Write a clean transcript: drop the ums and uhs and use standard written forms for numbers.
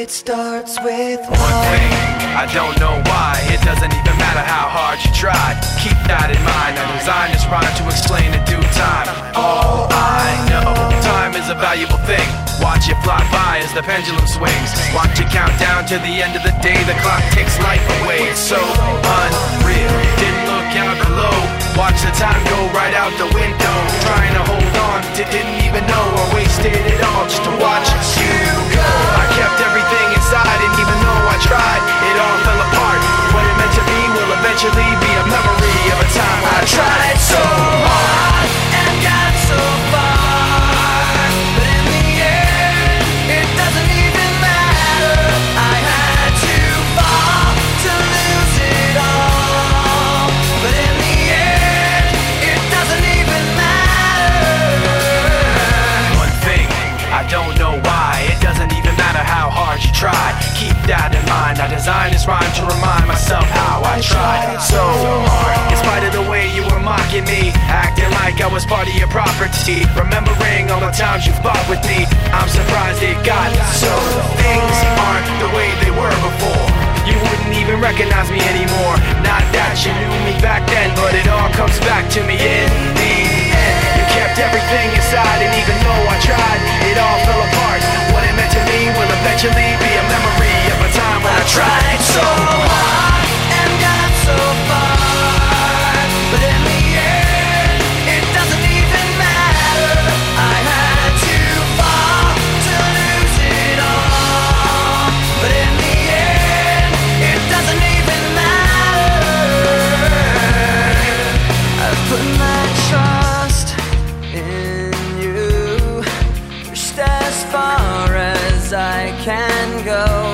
It starts with one thing, I don't know why. It doesn't even matter how hard you try. Keep that in mind, I designed this rhyme to explain in due time. All I know, time is a valuable thing. Watch it fly by as the pendulum swings. Watch it count down to the end of the day. The clock takes life away, it's so unreal. Didn't look out below, watch the time go right out the window. Trying to hold on, didn't even know I wasted it all just to watch you go. I kept everything inside, and even though I tried, it all fell apart. What it meant to be will eventually be a memory of a time when I tried so hard and got so far, but in the end, it doesn't even matter. I had to fall to lose it all, but in the end, it doesn't even matter. One thing, I don't know why. It doesn't even matter how hard you try. Keep that in mind. I designed this rhyme to remind myself how I tried so hard. In spite of the way you were mocking me, acting like I was part of your property, remembering all the times you fought with me, I'm surprised it got so. Things aren't the way they were before. You wouldn't even recognize me anymore. Not that you knew me back then, but it all comes back to me in the end. You kept everything inside, and even though I tried, it all fell apart. What it meant to me will eventually be a memory of a time when I tried so hard and got so far, but in the end, it doesn't even matter. I had to fall to lose it all, but in the end, it doesn't even matter. I've put my trust in you, pushed as far as I can go.